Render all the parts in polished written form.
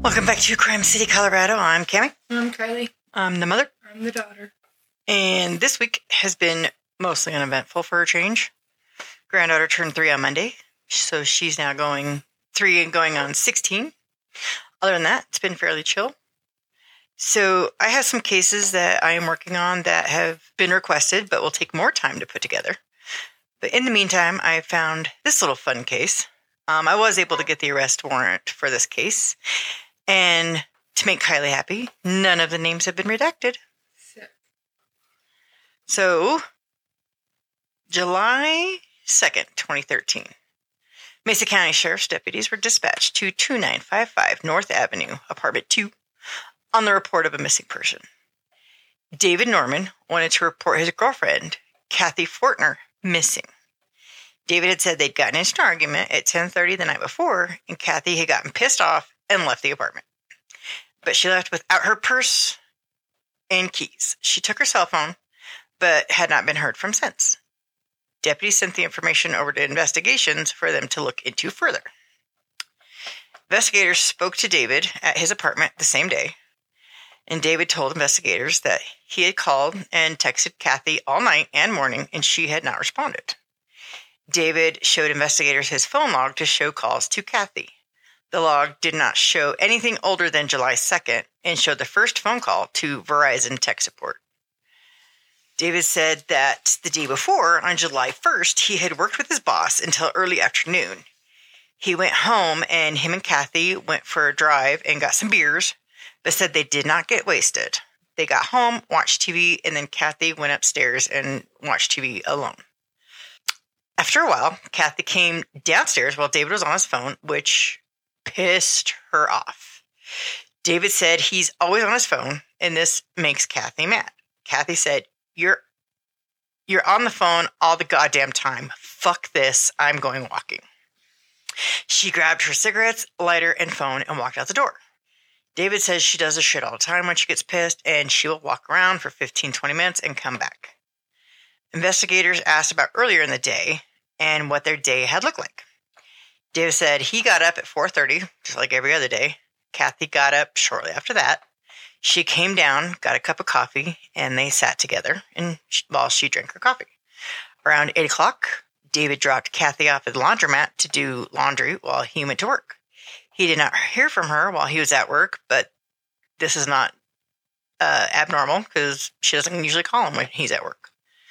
Welcome back to Crime City, Colorado. I'm Cammie. I'm Kylie. I'm the mother. I'm the daughter. And this week has been mostly uneventful for a change. Granddaughter turned 3 on Monday, so she's now going 3 and going on 16. Other than that, it's been fairly chill. So I have some cases that I am working on that have been requested, but will take more time to put together. But in the meantime, I found this little fun case. I was able to get the arrest warrant for this case. And to make Kylie happy, none of the names have been redacted. Sick. So, July 2nd, 2013. Mesa County Sheriff's deputies were dispatched to 2955 North Avenue, Apartment 2, on the report of a missing person. David Norman wanted to report his girlfriend, Kathy Fortner, missing. David had said they'd gotten into an argument at 10:30 the night before, and Kathy had gotten pissed off and left the apartment. But she left without her purse and keys. She took her cell phone, but had not been heard from since. Deputies sent the information over to investigations for them to look into further. Investigators spoke to David at his apartment the same day, and David told investigators that he had called and texted Kathy all night and morning, and she had not responded. David showed investigators his phone log to show calls to Kathy. The log did not show anything older than July 2nd and showed the first phone call to Verizon tech support. David said that the day before, on July 1st, he had worked with his boss until early afternoon. He went home and him and Kathy went for a drive and got some beers, but said they did not get wasted. They got home, watched TV, and then Kathy went upstairs and watched TV alone. After a while, Kathy came downstairs while David was on his phone, which pissed her off. David said he's always on his phone, and this makes Kathy mad. Kathy said, You're on the phone all the goddamn time. Fuck this. I'm going walking. She grabbed her cigarettes, lighter, and phone and walked out the door. David says she does this shit all the time when she gets pissed, and she will walk around for 15-20 minutes and come back. Investigators asked about earlier in the day and what their day had looked like. David said he got up at 4:30, just like every other day. Kathy got up shortly after that. She came down, got a cup of coffee, and they sat together while she drank her coffee. Around 8 o'clock, David dropped Kathy off at the laundromat to do laundry while he went to work. He did not hear from her while he was at work, but this is not abnormal because she doesn't usually call him when he's at work.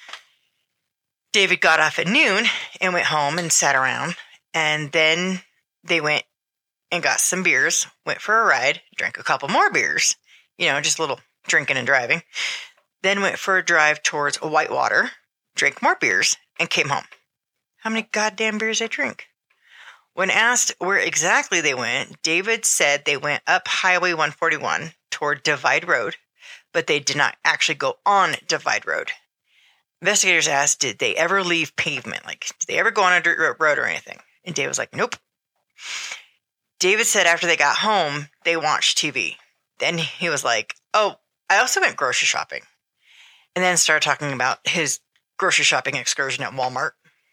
David got off at noon and went home and sat around, and then they went and got some beers, went for a ride, drank a couple more beers, just a little drinking and driving, then went for a drive towards Whitewater, drank more beers, and came home. How many goddamn beers they drink? When asked where exactly they went, David said they went up Highway 141 toward Divide Road, but they did not actually go on Divide Road. Investigators asked, did they ever leave pavement? Did they ever go on a dirt road or anything? And David was like, nope. David said after they got home, they watched TV. Then he was like, oh, I also went grocery shopping. And then started talking about his grocery shopping excursion at Walmart.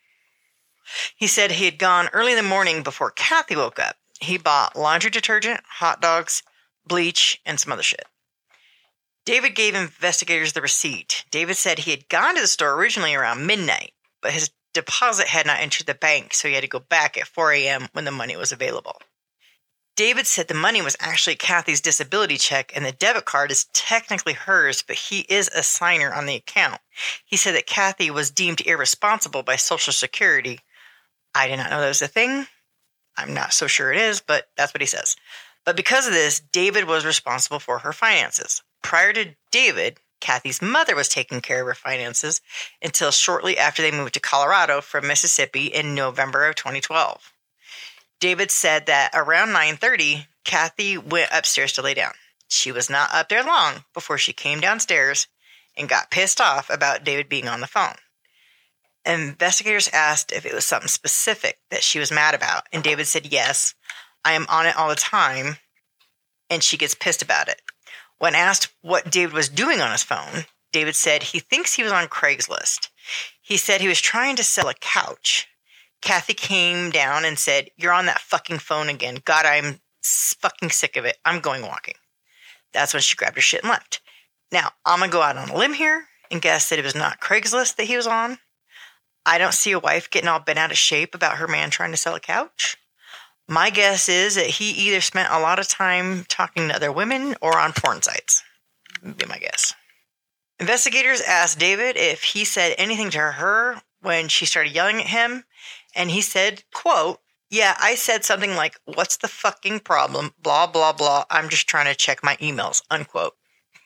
He said he had gone early in the morning before Kathy woke up. He bought laundry detergent, hot dogs, bleach, and some other shit. David gave investigators the receipt. David said he had gone to the store originally around midnight, but his deposit had not entered the bank, so he had to go back at 4 a.m. when the money was available. David said the money was actually Kathy's disability check, and the debit card is technically hers, but he is a signer on the account. He said that Kathy was deemed irresponsible by Social Security. I did not know that was a thing. I'm not so sure it is, but that's what he says. But because of this, David was responsible for her finances. Prior to David, Kathy's mother was taking care of her finances until shortly after they moved to Colorado from Mississippi in November of 2012. David said that around 9:30, Kathy went upstairs to lay down. She was not up there long before she came downstairs and got pissed off about David being on the phone. Investigators asked if it was something specific that she was mad about, and David said, yes, I am on it all the time, and she gets pissed about it. When asked what David was doing on his phone, David said he thinks he was on Craigslist. He said he was trying to sell a couch. Kathy came down and said, "You're on that fucking phone again. God, I'm fucking sick of it. I'm going walking. That's when she grabbed her shit and left. Now, I'm going to go out on a limb here and guess that it was not Craigslist that he was on. I don't see a wife getting all bent out of shape about her man trying to sell a couch. My guess is that he either spent a lot of time talking to other women or on porn sites. Would be my guess. Investigators asked David if he said anything to her when she started yelling at him, and he said, quote, "Yeah, I said something like, 'What's the fucking problem? Blah, blah, blah. I'm just trying to check my emails,' unquote."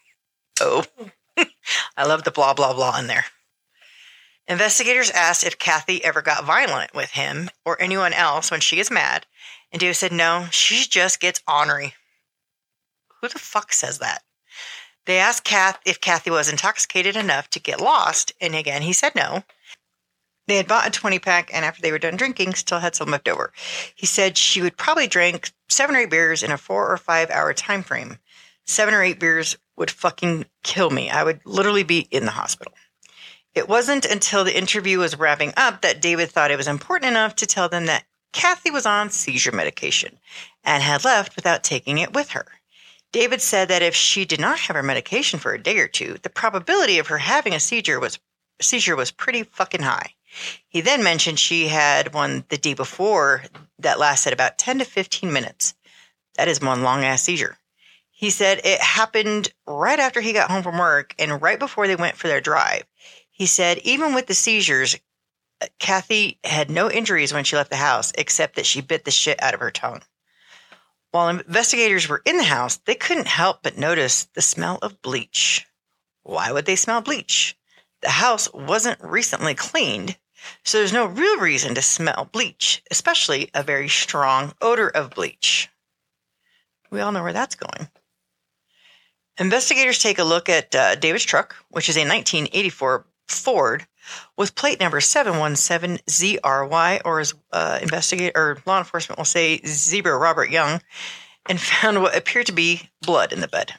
Oh, I love the blah, blah, blah in there. Investigators asked if Kathy ever got violent with him or anyone else when she gets mad, and David said no, she just gets ornery. Who the fuck says that? They asked if Kathy was intoxicated enough to get lost, and again, he said no. They had bought a 20-pack, and after they were done drinking, still had some left over. He said she would probably drink 7 or 8 beers in a 4 or 5 hour time frame. 7 or 8 beers would fucking kill me. I would literally be in the hospital. It wasn't until the interview was wrapping up that David thought it was important enough to tell them that Kathy was on seizure medication and had left without taking it with her. David said that if she did not have her medication for a day or two, the probability of her having a seizure was pretty fucking high. He then mentioned she had one the day before that lasted about 10 to 15 minutes. That is one long-ass seizure. He said it happened right after he got home from work and right before they went for their drive. He said even with the seizures, Kathy had no injuries when she left the house, except that she bit the shit out of her tongue. While investigators were in the house, they couldn't help but notice the smell of bleach. Why would they smell bleach? The house wasn't recently cleaned, so there's no real reason to smell bleach, especially a very strong odor of bleach. We all know where that's going. Investigators take a look at David's truck, which is a 1984 Ford with plate number 717ZRY, or as law enforcement will say, Zebra Robert Young, and found what appeared to be blood in the bed.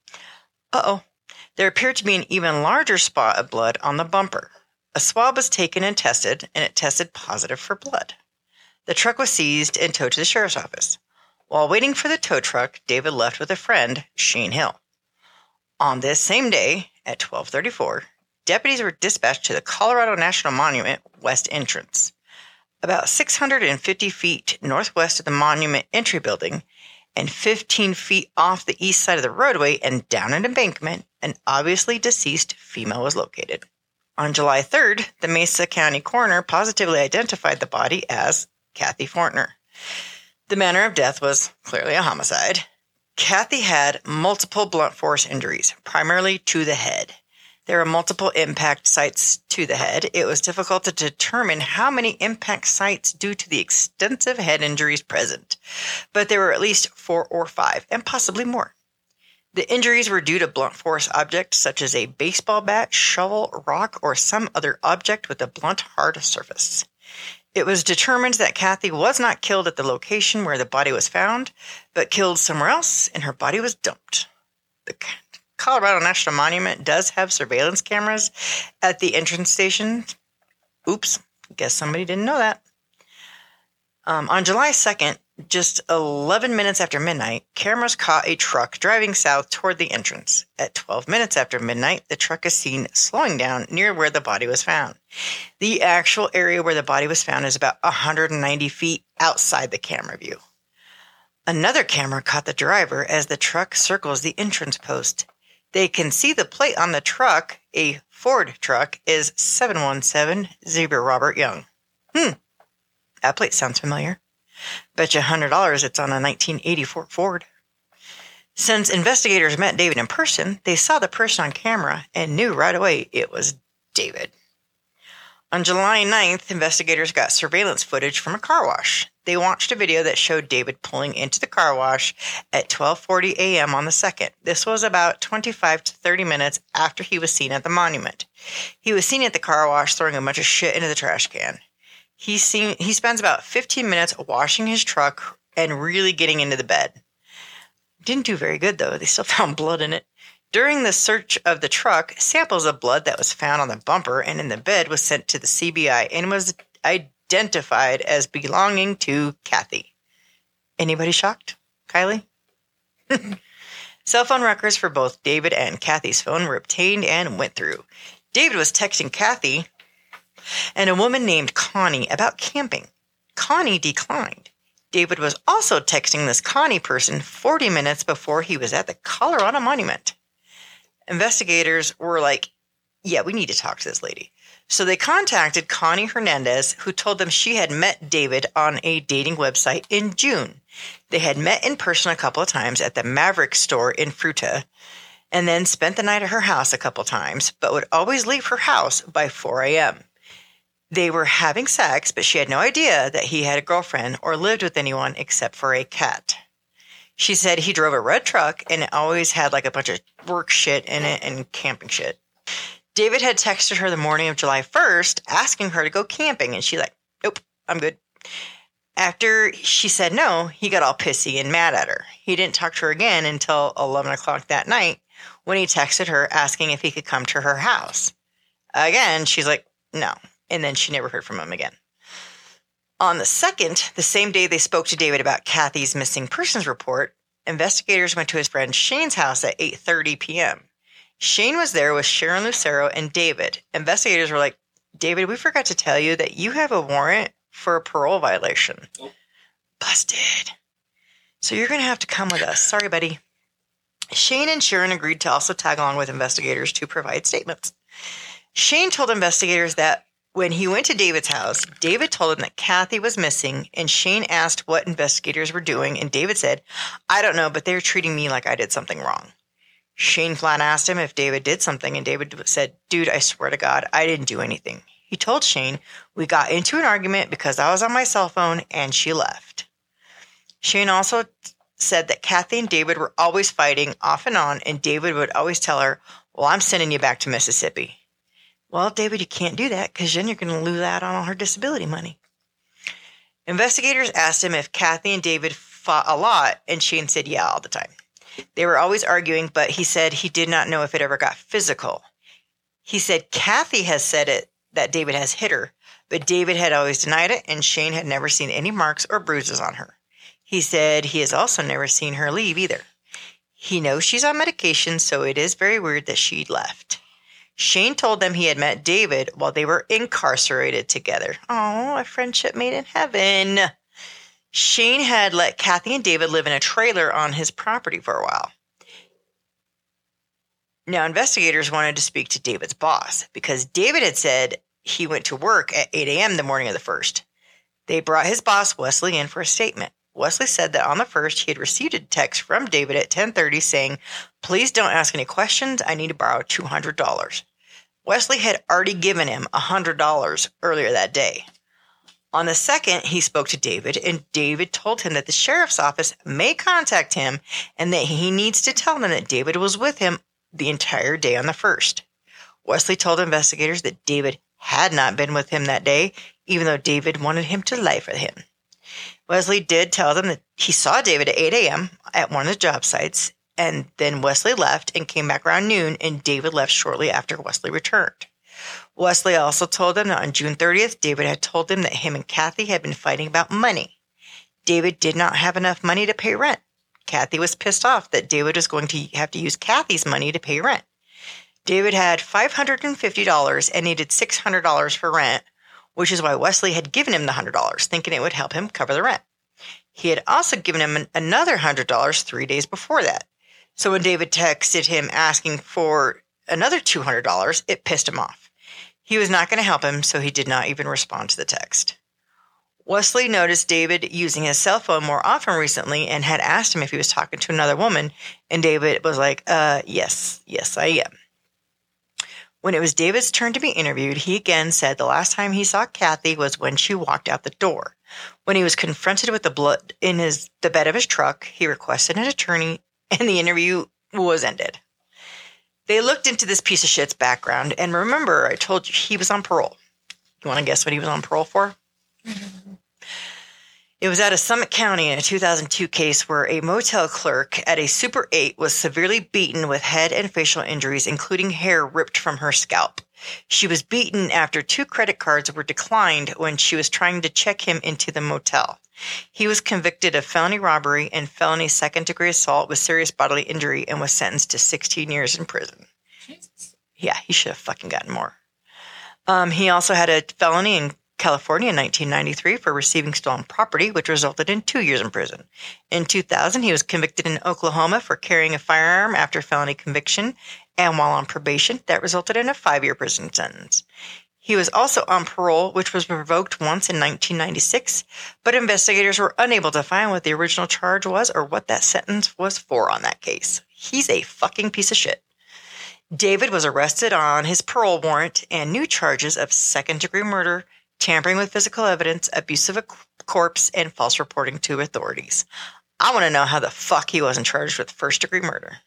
There appeared to be an even larger spot of blood on the bumper. A swab was taken and it tested positive for blood. The truck was seized and towed to the sheriff's office. While waiting for the tow truck, David left with a friend, Shane Hill. On this same day, at 12:34, deputies were dispatched to the Colorado National Monument West entrance. About 650 feet northwest of the monument entry building and 15 feet off the east side of the roadway and down an embankment, an obviously deceased female was located. On July 3rd, the Mesa County coroner positively identified the body as Kathy Fortner. The manner of death was clearly a homicide. Kathy had multiple blunt force injuries, primarily to the head. There were multiple impact sites to the head. It was difficult to determine how many impact sites due to the extensive head injuries present, but there were at least 4 or 5, and possibly more. The injuries were due to blunt force objects such as a baseball bat, shovel, rock, or some other object with a blunt, hard surface. It was determined that Kathy was not killed at the location where the body was found, but killed somewhere else, and her body was dumped. The Colorado National Monument does have surveillance cameras at the entrance station. Oops, guess somebody didn't know that. On July 2nd, just 11 minutes after midnight, cameras caught a truck driving south toward the entrance. At 12 minutes after midnight, the truck is seen slowing down near where the body was found. The actual area where the body was found is about 190 feet outside the camera view. Another camera caught the driver as the truck circles the entrance post. They can see the plate on the truck, a Ford truck, is 717 Zebra Robert Young. That plate sounds familiar. Bet you $100 it's on a 1984 Ford. Since investigators met David in person, they saw the person on camera and knew right away it was David. On July 9th, investigators got surveillance footage from a car wash. They watched a video that showed David pulling into the car wash at 12:40 a.m. on the 2nd. This was about 25 to 30 minutes after he was seen at the monument. He was seen at the car wash throwing a bunch of shit into the trash can. He spends about 15 minutes washing his truck and really getting into the bed. Didn't do very good, though. They still found blood in it. During the search of the truck, samples of blood that was found on the bumper and in the bed was sent to the CBI and was identified as belonging to Kathy. Anybody shocked? Kylie? Cell phone records for both David and Kathy's phone were obtained and went through. David was texting Kathy and a woman named Connie about camping. Connie declined. David was also texting this Connie person 40 minutes before he was at the Colorado Monument. Investigators were like, yeah, we need to talk to this lady. So they contacted Connie Hernandez, who told them she had met David on a dating website in June. They had met in person a couple of times at the Maverick store in Fruita, and then spent the night at her house a couple times, but would always leave her house by 4 a.m. They were having sex, but she had no idea that he had a girlfriend or lived with anyone except for a cat. She said he drove a red truck and it always had like a bunch of work shit in it and camping shit. David had texted her the morning of July 1st asking her to go camping, and she's like, nope, I'm good. After she said no, he got all pissy and mad at her. He didn't talk to her again until 11 o'clock that night when he texted her asking if he could come to her house. Again, she's like, no, and then she never heard from him again. On the 2nd, the same day they spoke to David about Kathy's missing persons report, investigators went to his friend Shane's house at 8:30 p.m. Shane was there with Sharon Lucero and David. Investigators were like, David, we forgot to tell you that you have a warrant for a parole violation. Oh. Busted. So you're going to have to come with us. Sorry, buddy. Shane and Sharon agreed to also tag along with investigators to provide statements. Shane told investigators that when he went to David's house, David told him that Kathy was missing, and Shane asked what investigators were doing, and David said, I don't know, but they're treating me like I did something wrong. Shane flat asked him if David did something, and David said, dude, I swear to God, I didn't do anything. He told Shane, we got into an argument because I was on my cell phone and she left. Shane also said that Kathy and David were always fighting off and on, and David would always tell her, well, I'm sending you back to Mississippi. Well, David, you can't do that because then you're going to lose out on all her disability money. Investigators asked him if Kathy and David fought a lot, and Shane said, yeah, all the time. They were always arguing, but he said he did not know if it ever got physical. He said Kathy has said it that David has hit her, but David had always denied it, and Shane had never seen any marks or bruises on her. He said he has also never seen her leave either. He knows she's on medication, so it is very weird that she left. Shane told them he had met David while they were incarcerated together. Oh, a friendship made in heaven. Shane had let Kathy and David live in a trailer on his property for a while. Now, investigators wanted to speak to David's boss because David had said he went to work at 8 a.m. the morning of the 1st. They brought his boss, Wesley, in for a statement. Wesley said that on the 1st, he had received a text from David at 10:30 saying, please don't ask any questions. I need to borrow $200. Wesley had already given him $100 earlier that day. On the 2nd, he spoke to David, and David told him that the sheriff's office may contact him and that he needs to tell them that David was with him the entire day on the 1st. Wesley told investigators that David had not been with him that day, even though David wanted him to lie for him. Wesley did tell them that he saw David at 8 a.m. at one of the job sites, and then Wesley left and came back around noon, and David left shortly after Wesley returned. Wesley also told them that on June 30th, David had told them that him and Kathy had been fighting about money. David did not have enough money to pay rent. Kathy was pissed off that David was going to have to use Kathy's money to pay rent. David had $550 and needed $600 for rent, which is why Wesley had given him the $100, thinking it would help him cover the rent. He had also given him another $100 3 days before that. So when David texted him asking for another $200, it pissed him off. He was not going to help him, so he did not even respond to the text. Wesley noticed David using his cell phone more often recently and had asked him if he was talking to another woman, and David was like, yes, I am. When it was David's turn to be interviewed, he again said the last time he saw Kathy was when she walked out the door. When he was confronted with the blood in the bed of his truck, he requested an attorney, and the interview was ended. They looked into this piece of shit's background, and remember, I told you he was on parole. You want to guess what he was on parole for? Mm-hmm. It was out of Summit County in a 2002 case where a motel clerk at a Super 8 was severely beaten with head and facial injuries, including hair ripped from her scalp. She was beaten after 2 credit cards were declined when she was trying to check him into the motel. He was convicted of felony robbery and felony second-degree assault with serious bodily injury and was sentenced to 16 years in prison. Jesus. Yeah, he should have fucking gotten more. He also had a felony in California in 1993 for receiving stolen property, which resulted in 2 years in prison. In 2000, he was convicted in Oklahoma for carrying a firearm after felony conviction, and while on probation, that resulted in a 5-year prison sentence. He was also on parole, which was revoked once in 1996, but investigators were unable to find what the original charge was or what that sentence was for on that case. He's a fucking piece of shit. David was arrested on his parole warrant and new charges of second-degree murder, tampering with physical evidence, abuse of a corpse, and false reporting to authorities. I want to know how the fuck he wasn't charged with first-degree murder.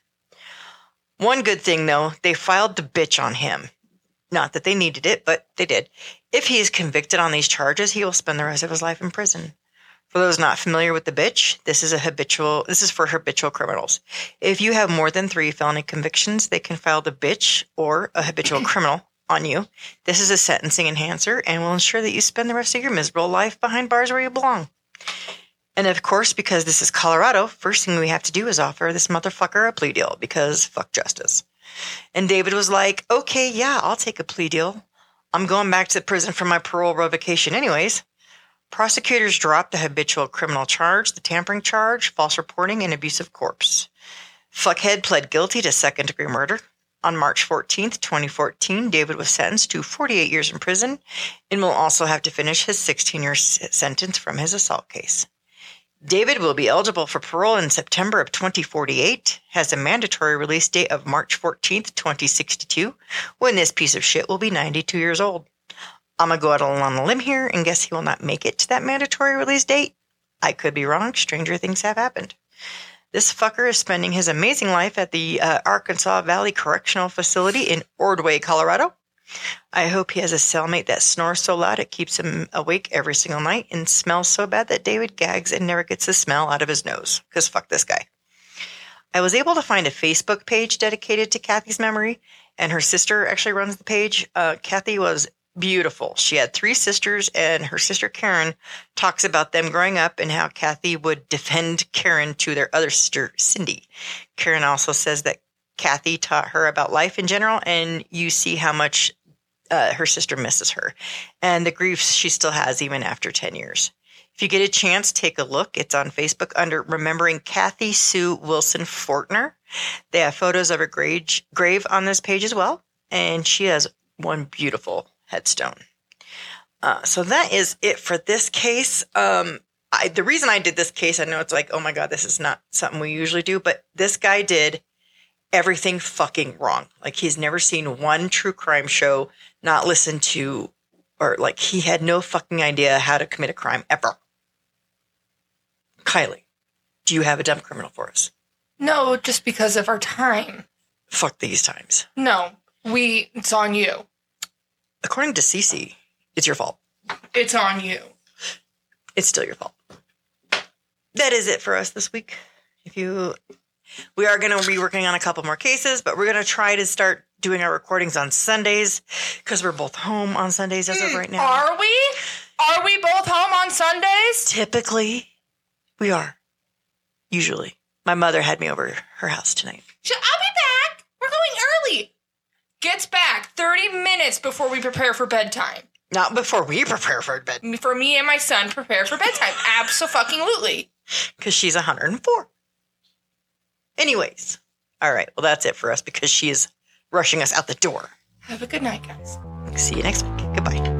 One good thing, though, they filed the bitch on him. Not that they needed it, but they did. If he is convicted on these charges, he will spend the rest of his life in prison. For those not familiar with the bitch, this is for habitual criminals. If you have more than 3 felony convictions, they can file the bitch or a habitual criminal on you. This is a sentencing enhancer and will ensure that you spend the rest of your miserable life behind bars where you belong. And of course, because this is Colorado, first thing we have to do is offer this motherfucker a plea deal because fuck justice. And David was like, okay, yeah, I'll take a plea deal. I'm going back to prison for my parole revocation anyways. Prosecutors dropped the habitual criminal charge, the tampering charge, false reporting, and abuse of corpse. Fuckhead pled guilty to second-degree murder. On March 14th, 2014, David was sentenced to 48 years in prison and will also have to finish his 16-year sentence from his assault case. David will be eligible for parole in September of 2048, has a mandatory release date of March 14th, 2062, when this piece of shit will be 92 years old. I'm going to go out on a limb here and guess he will not make it to that mandatory release date. I could be wrong. Stranger things have happened. This fucker is spending his amazing life at the Arkansas Valley Correctional Facility in Ordway, Colorado. I hope he has a cellmate that snores so loud it keeps him awake every single night and smells so bad that David gags and never gets the smell out of his nose. Because fuck this guy. I was able to find a Facebook page dedicated to Kathy's memory, and her sister actually runs the page. Kathy was beautiful. She had 3 sisters, and her sister Karen talks about them growing up and how Kathy would defend Karen to their other sister, Cindy. Karen also says that Kathy taught her about life in general, and you see how much her sister misses her and the griefs she still has even after 10 years. If you get a chance, take a look. It's on Facebook under Remembering Kathy Sue Wilson Fortner. They have photos of her grave on this page as well, and she has one beautiful headstone. So that is it for this case. The reason I did this case, I know it's like, oh my God, this is not something we usually do, but this guy did everything fucking wrong. Like, he's never seen one true crime show, not listened to, or like he had no fucking idea how to commit a crime ever. Kylie, do you have a dumb criminal for us? No, just because of our time. Fuck these times. No, it's on you. According to Cece, it's your fault. It's on you. It's still your fault. That is it for us this week. We are going to be working on a couple more cases, but we're going to try to start doing our recordings on Sundays because we're both home on Sundays as of right now. Are we? Are we both home on Sundays? Typically, we are. Usually. My mother had me over her house tonight. I'll be back. We're going early. Gets back 30 minutes before we prepare for bedtime. Not before we prepare for bed. For me and my son prepare for bedtime. Abso-fucking-lutely. Because she's 104. Anyways. All right. Well, that's it for us because she is rushing us out the door. Have a good night, guys. See you next week. Goodbye.